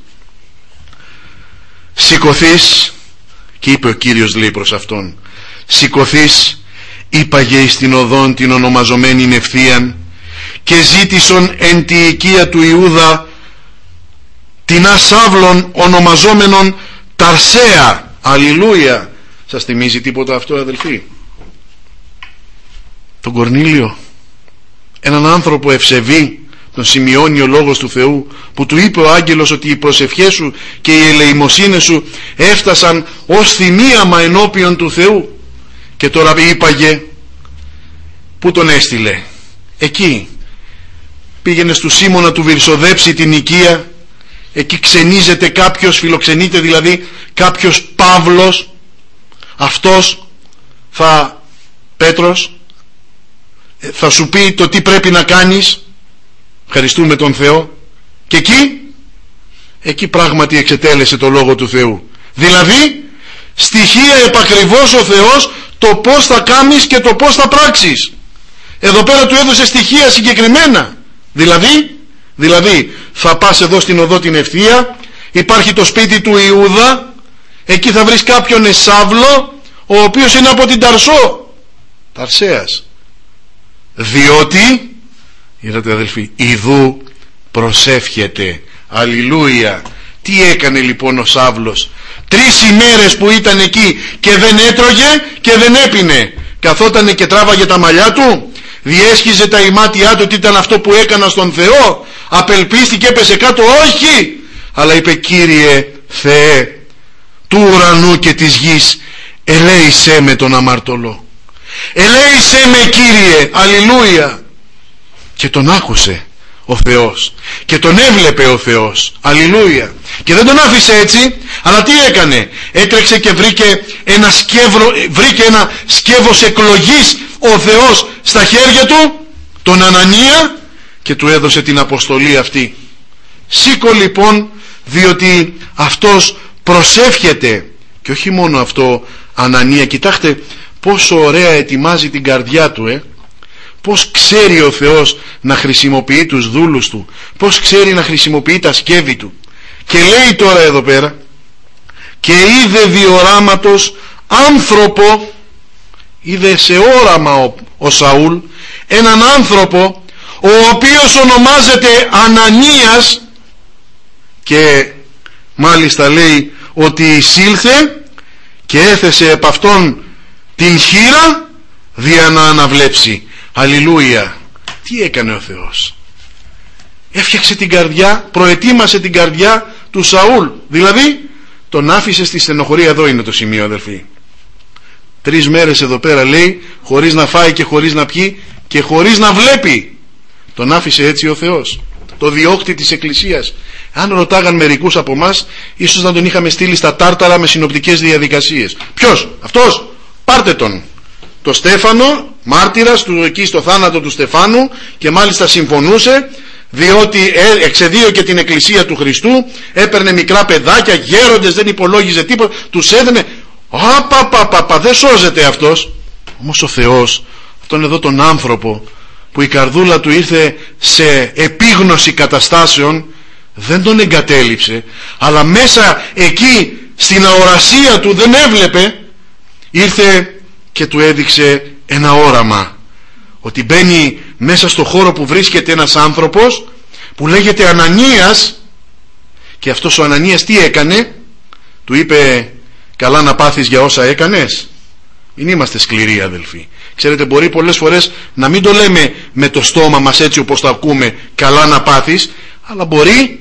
Σηκωθείς, και είπε ο Κύριος, λέει προς αυτόν, σηκωθείς, είπαγε εις την οδόν την ονομαζομένην ευθείαν, και ζήτησον εν τη οικία του Ιούδα την Σαύλων ονομαζόμενον Ταρσέα. Αλληλούια. Σας θυμίζει τίποτα αυτό, αδελφοί? Τον Κορνήλιο, έναν άνθρωπο ευσεβή, τον σημειώνει ο Λόγος του Θεού, που του είπε ο άγγελος ότι οι προσευχές σου και οι ελεημοσύνες σου έφτασαν ως θυμίαμα ενώπιον του Θεού. Και τώρα είπαγε, πού τον έστειλε? Εκεί. Πήγαινε στου Σίμωνα να του βυρσοδέψει την οικία. Εκεί ξενίζεται κάποιος, φιλοξενείται δηλαδή κάποιος Παύλος. Αυτός Πέτρος, θα σου πει το τι πρέπει να κάνεις. Ευχαριστούμε τον Θεό. Και εκεί πράγματι εξετέλεσε το Λόγο του Θεού. Δηλαδή στοιχεία επακριβώς ο Θεός το πώς θα κάνεις και το πώς θα πράξεις. Εδώ πέρα του έδωσε στοιχεία συγκεκριμένα. Δηλαδή θα πας εδώ στην οδό την ευθεία, υπάρχει το σπίτι του Ιούδα, εκεί θα βρεις κάποιον Σαύλο, ο οποίος είναι από την Ταρσό, Ταρσέας. Διότι, είδατε αδελφοί, ιδού προσεύχεται. Αλληλούια. Τι έκανε λοιπόν ο Σαύλος? 3 ημέρες που ήταν εκεί και δεν έτρωγε και δεν έπινε, καθότανε και τράβαγε τα μαλλιά του, διέσχιζε τα ημάτια του, τι ήταν αυτό που έκανα στον Θεό, απελπίστηκε, έπεσε κάτω? Όχι, αλλά είπε, Κύριε Θεέ του ουρανού και της γης, ελέησέ με τον αμαρτωλό, ελέησέ με Κύριε. Αλληλούια. Και τον άκουσε ο Θεός και τον έβλεπε ο Θεός. Αλληλούια. Και δεν τον άφησε έτσι, αλλά τι έκανε? Έτρεξε και βρήκε ένα σκεύος εκλογής ο Θεός στα χέρια του, τον Ανανία, και του έδωσε την αποστολή αυτή. Σήκω λοιπόν, διότι αυτός προσεύχεται. Και όχι μόνο αυτό, Ανανία, κοιτάξτε πόσο ωραία ετοιμάζει την καρδιά του, Πώς ξέρει ο Θεός να χρησιμοποιεί τους δούλους του, πώς ξέρει να χρησιμοποιεί τα σκεύη του. Και λέει τώρα εδώ πέρα, και είδε διοράματος άνθρωπο, είδε σε όραμα ο Σαούλ έναν άνθρωπο ο οποίος ονομάζεται Ανανίας, και μάλιστα λέει ότι εισήλθε και έθεσε επ' αυτόν την χείρα δια να αναβλέψει. Αλληλούια. Τι έκανε ο Θεός? Έφτιαξε την καρδιά, προετοίμασε την καρδιά του Σαούλ, δηλαδή τον άφησε στη στενοχωρία. Εδώ είναι το σημείο, αδελφοί. 3 μέρες εδώ πέρα λέει, χωρίς να φάει και χωρίς να πιει και χωρίς να βλέπει. Τον άφησε έτσι ο Θεός. το διώκτη της Εκκλησίας. Αν ρωτάγαν μερικούς από εμάς, ίσως να τον είχαμε στείλει στα τάρταρα με συνοπτικές διαδικασίες. Ποιος? Αυτός? Πάρτε τον. Το Στέφανο, μάρτυρας του εκεί στο θάνατο του Στεφάνου, και μάλιστα συμφωνούσε, διότι εξεδίωκε την Εκκλησία του Χριστού, έπαιρνε μικρά παιδάκια, γέροντες, δεν υπολόγιζε τίποτα, τους έδαινε. Δεν σώζεται αυτός. Όμως ο Θεός, αυτόν εδώ τον άνθρωπο που η καρδούλα του ήρθε σε επίγνωση καταστάσεων, δεν τον εγκατέλειψε, αλλά μέσα εκεί στην αορασία του, δεν έβλεπε, ήρθε και του έδειξε ένα όραμα, ότι μπαίνει μέσα στο χώρο που βρίσκεται ένας άνθρωπος που λέγεται Ανανίας, και αυτός ο Ανανίας τι έκανε? Του είπε, καλά να πάθεις για όσα έκανες. Μην είμαστε σκληροί, αδελφοί. Ξέρετε, μπορεί πολλές φορές να μην το λέμε με το στόμα μας έτσι όπως το ακούμε, καλά να πάθεις, αλλά μπορεί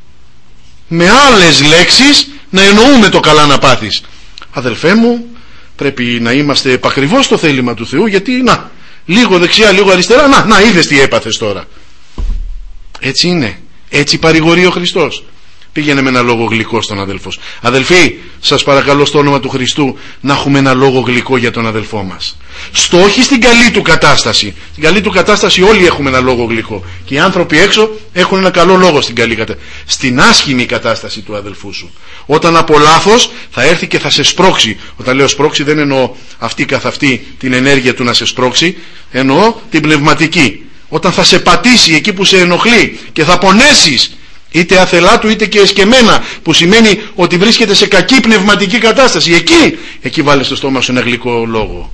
με άλλες λέξεις να εννοούμε το καλά να πάθεις. Αδελφέ μου, πρέπει να είμαστε επακριβώς στο θέλημα του Θεού, γιατί να, λίγο δεξιά, λίγο αριστερά, να είδες τι έπαθες τώρα. Έτσι είναι, έτσι παρηγορεί ο Χριστός. Πήγαινε με ένα λόγο γλυκό στον αδελφό. Αδελφοί, σας παρακαλώ στο όνομα του Χριστού να έχουμε ένα λόγο γλυκό για τον αδελφό μας. Όχι στην καλή του κατάσταση. Στην καλή του κατάσταση όλοι έχουμε ένα λόγο γλυκό. Και οι άνθρωποι έξω έχουν ένα καλό λόγο στην καλή κατάσταση. Στην άσχημη κατάσταση του αδελφού σου, όταν από λάθος θα έρθει και θα σε σπρώξει. Όταν λέω σπρώξει, δεν εννοώ αυτή καθ' αυτή την ενέργεια του να σε σπρώξει, εννοώ την πνευματική. Όταν θα σε πατήσει εκεί που σε ενοχλεί και θα πονέσεις, είτε αθελά του είτε και εσκεμμένα, που σημαίνει ότι βρίσκεται σε κακή πνευματική κατάσταση, εκεί βάλε στο στόμα σου ένα γλυκό λόγο.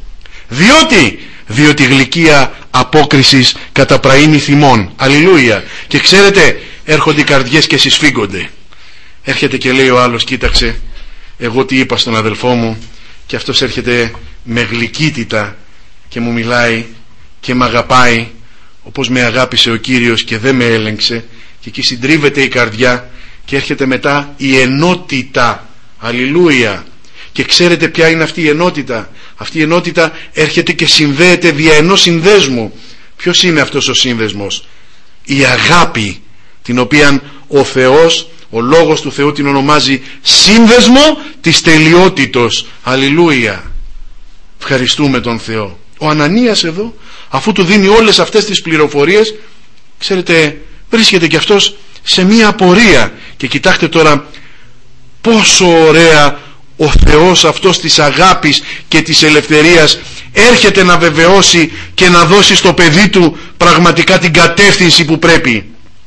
Διότι γλυκία απόκρισης καταπραίνει θυμών. Αλληλούια. Και ξέρετε, έρχονται οι καρδιές και συσφίγγονται. Έρχεται και λέει ο άλλος, κοίταξε εγώ τι είπα στον αδελφό μου, και αυτός έρχεται με γλυκύτητα και μου μιλάει και με αγαπάει όπως με αγάπησε ο Κύριος και δεν με έλεγξε. Και εκεί συντρίβεται η καρδιά και έρχεται μετά η ενότητα. Αλληλούια. Και ξέρετε ποια είναι αυτή η ενότητα? Αυτή η ενότητα έρχεται και συνδέεται δια ενός συνδέσμου. Ποιος είναι αυτός ο σύνδεσμος? Η αγάπη, την οποία ο Θεός, ο Λόγος του Θεού την ονομάζει σύνδεσμο της τελειότητος. Αλληλούια. Ευχαριστούμε τον Θεό. Ο Ανανίας εδώ, αφού του δίνει όλες αυτές τις πληροφορίες, ξέρετε, βρίσκεται και αυτός σε μία απορία. Και κοιτάξτε τώρα πόσο ωραία ο Θεός αυτός της αγάπης και της ελευθερίας έρχεται να βεβαιώσει και να δώσει στο παιδί του πραγματικά την κατεύθυνση που πρέπει.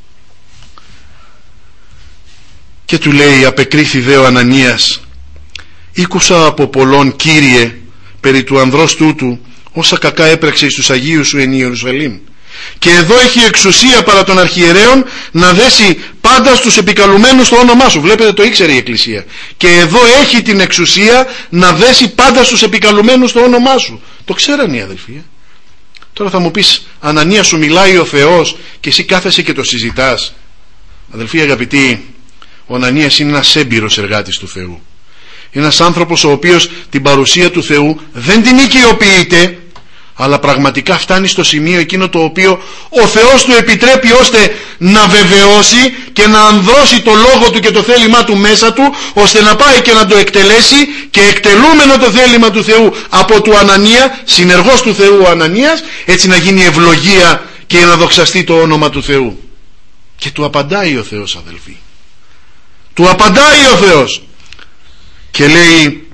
Και του λέει, απεκρίθη δε ο Ανανίας, ήκουσα από πολλών, Κύριε, περί του ανδρός τούτου, όσα κακά έπραξε εις τους Αγίους σου εν Ιερουσαλήμ. Και εδώ έχει εξουσία παρά των αρχιερέων να δέσει πάντα στους επικαλουμένους το όνομά σου. Βλέπετε, το ήξερε η Εκκλησία. Και εδώ έχει την εξουσία να δέσει πάντα στους επικαλουμένους το όνομά σου. Το ξέρανε οι αδελφοί. Τώρα θα μου πεις, Ανανία, σου μιλάει ο Θεός και εσύ κάθεσαι και το συζητάς? Αδελφοί αγαπητοί, ο Ανανίας είναι ένας έμπειρος εργάτης του Θεού. Είναι ένας άνθρωπος ο οποίος την παρουσία του Θεού δεν την οικειοποιείται, αλλά πραγματικά φτάνει στο σημείο εκείνο το οποίο ο Θεός του επιτρέπει ώστε να βεβαιώσει και να ανδρώσει το λόγο του και το θέλημά του μέσα του, ώστε να πάει και να το εκτελέσει, και εκτελούμενο το θέλημα του Θεού από του Ανανία, συνεργός του Θεού ο Ανανίας, έτσι να γίνει ευλογία και να δοξαστεί το όνομα του Θεού. Και του απαντάει ο Θεός, αδελφοί. Του απαντάει ο Θεός και λέει,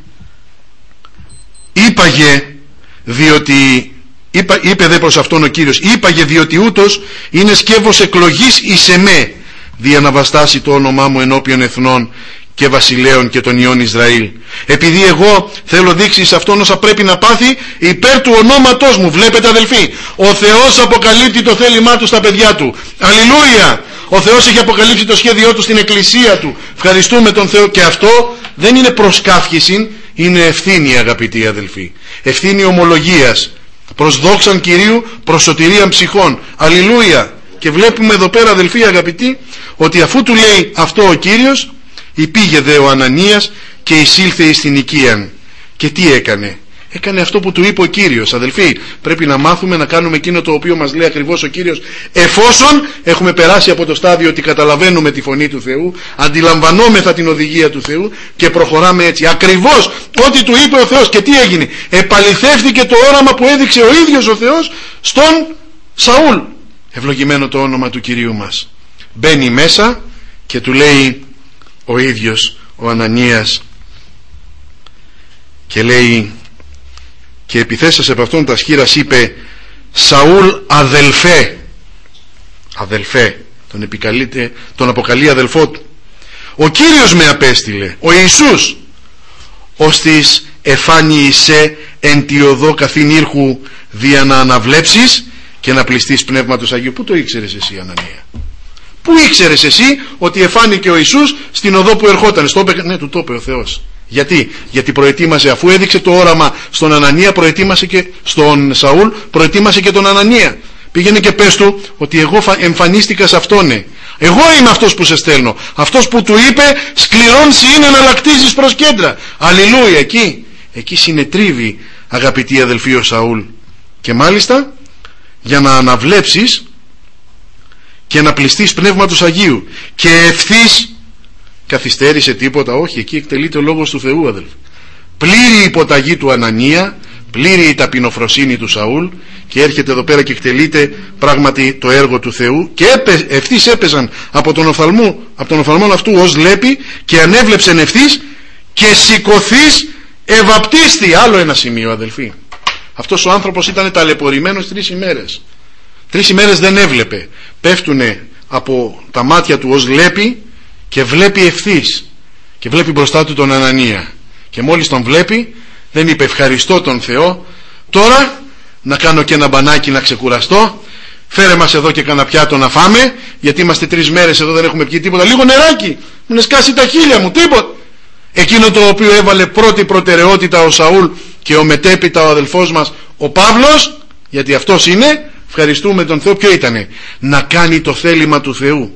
είπε δε προς αυτόν ο Κύριος, είπαγε διότι ούτως είναι σκεύος εκλογής εις εμέ, δια να βαστάσει το όνομά μου ενώπιον εθνών και βασιλέων και των ιών Ισραήλ. Επειδή εγώ θέλω δείξει σε αυτόν όσα πρέπει να πάθει υπέρ του ονόματός μου. Βλέπετε αδελφοί, ο Θεός αποκαλύπτει το θέλημά του στα παιδιά του. Αλληλούια. Ο Θεός έχει αποκαλύψει το σχέδιό του στην Εκκλησία του. Ευχαριστούμε τον Θεό. Και αυτό δεν είναι προσκάφιση, είναι ευθύνη, αγαπητοί αδελφοί. Ευθύνη ομολογίας προς δόξαν Κυρίου, προς σωτηρίαν ψυχών. Αλληλούια. Και βλέπουμε εδώ πέρα, αδελφοί αγαπητοί, ότι αφού του λέει αυτό ο Κύριος, υπήγε δε ο Ανανίας και εισήλθε εις την οικίαν. Και τι έκανε? Έκανε αυτό που του είπε ο Κύριος. Αδελφοί, πρέπει να μάθουμε να κάνουμε εκείνο το οποίο μας λέει ακριβώς ο Κύριος, εφόσον έχουμε περάσει από το στάδιο ότι καταλαβαίνουμε τη φωνή του Θεού, αντιλαμβανόμεθα την οδηγία του Θεού και προχωράμε έτσι. Ακριβώς ό,τι του είπε ο Θεός. Και τι έγινε? Επαληθεύτηκε το όραμα που έδειξε ο ίδιος ο Θεός στον Σαούλ. Ευλογημένο το όνομα του Κυρίου μας. Μπαίνει μέσα και του λέει ο ίδιος ο Ανανίας, και λέει, και επιθέσασε από αυτόν τα σχήρας, είπε, Σαούλ αδελφέ, τον αποκαλεί αδελφό του, ο Κύριος με απέστειλε, ο Ιησούς, ώστις εφάνιησε εν τη οδό καθήν ήρχου δια να αναβλέψεις και να πληστείς Πνεύματος Αγίου. Πού το ήξερες εσύ, Ανανία? Πού ήξερες εσύ ότι εφάνηκε ο Ιησούς στην οδό που ερχόταν? Ναι, του το είπε ο Θεός. Γιατί προετοίμασε, αφού έδειξε το όραμα στον Ανανία, προετοίμασε και στον Σαούλ, προετοίμασε και τον Ανανία. Πήγαινε και πες του ότι εγώ εμφανίστηκα σε αυτόν. Εγώ είμαι αυτός που σε στέλνω. Αυτός που του είπε, σκληρόν σοι είναι να λακτίζεις προς κέντρα. Αλληλούια. Εκεί συνετρίβει, αγαπητοί αδελφοί, ο Σαούλ. Και μάλιστα για να αναβλέψεις και να πληστείς Πνεύματος Αγίου. Και ευθύς καθυστέρησε τίποτα? Όχι, εκεί εκτελείται ο λόγος του Θεού, αδελφοί. Πλήρη υποταγή του Ανανία, πλήρη η ταπεινοφροσύνη του Σαούλ, και έρχεται εδώ πέρα και εκτελείται πράγματι το έργο του Θεού. Και ευθύς έπαιζαν από τον οφθαλμό αυτού ως λέπη, και ανέβλεψεν ευθύς και σηκωθείς ευαπτίστη. Άλλο ένα σημείο, αδελφοί. Αυτός ο άνθρωπος ήταν ταλαιπωρημένος 3 ημέρες. 3 ημέρες δεν έβλεπε. Πέφτουνε από τα μάτια του ως λέπη και βλέπει ευθύς. Και βλέπει μπροστά του τον Ανανία. Και μόλις τον βλέπει, δεν είπε ευχαριστώ τον Θεό, τώρα να κάνω και ένα μπανάκι να ξεκουραστώ, φέρε μας εδώ και κανένα πιάτο να φάμε, γιατί είμαστε 3 μέρες εδώ, δεν έχουμε πιει τίποτα, λίγο νεράκι, μου σκάσει τα χείλια μου, τίποτα. Εκείνο το οποίο έβαλε πρώτη προτεραιότητα ο Σαούλ και ο μετέπειτα ο αδελφός μας ο Παύλος, γιατί αυτός είναι, ευχαριστούμε τον Θεό, ποιο ήτανε? Να κάνει το θέλημα του Θεού.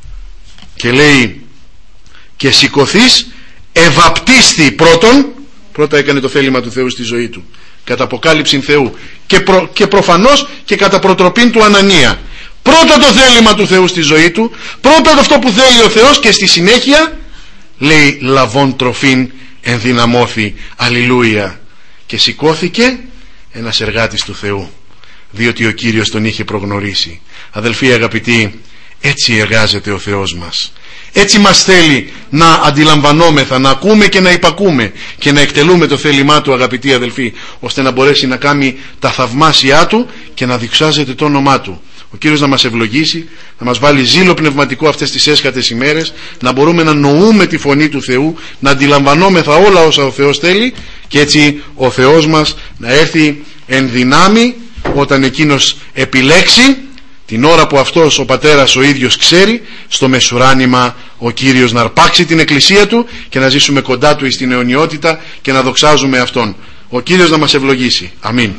Και λέει, και σηκωθείς ευαπτίστη. Πρώτα έκανε το θέλημα του Θεού στη ζωή του, κατά αποκάλυψη Θεού, και προφανώς και κατά προτροπήν του Ανανία. Πρώτα το θέλημα του Θεού στη ζωή του, πρώτα το αυτό που θέλει ο Θεός, και στη συνέχεια λέει λαβών τροφήν ενδυναμώθη. Αλληλούια. Και σηκώθηκε ένας εργάτης του Θεού, διότι ο Κύριος τον είχε προγνωρίσει. Αδελφοί αγαπητοί, έτσι εργάζεται ο Θεός μας. Έτσι μας θέλει να αντιλαμβανόμεθα, να ακούμε και να υπακούμε και να εκτελούμε το θέλημά του, αγαπητοί αδελφοί, ώστε να μπορέσει να κάνει τα θαυμάσια του και να διξάζεται το όνομά του. Ο Κύριος να μας ευλογήσει, να μας βάλει ζήλο πνευματικό αυτές τις έσχατες ημέρες, να μπορούμε να νοούμε τη φωνή του Θεού, να αντιλαμβανόμεθα όλα όσα ο Θεός θέλει, και έτσι ο Θεός μας να έρθει εν δυνάμει όταν εκείνος επιλέξει, την ώρα που αυτός ο Πατέρας ο ίδιος ξέρει, στο μεσουράνημα ο Κύριος να αρπάξει την εκκλησία του και να ζήσουμε κοντά του στην αιωνιότητα και να δοξάζουμε Αυτόν. Ο Κύριος να μας ευλογήσει. Αμήν.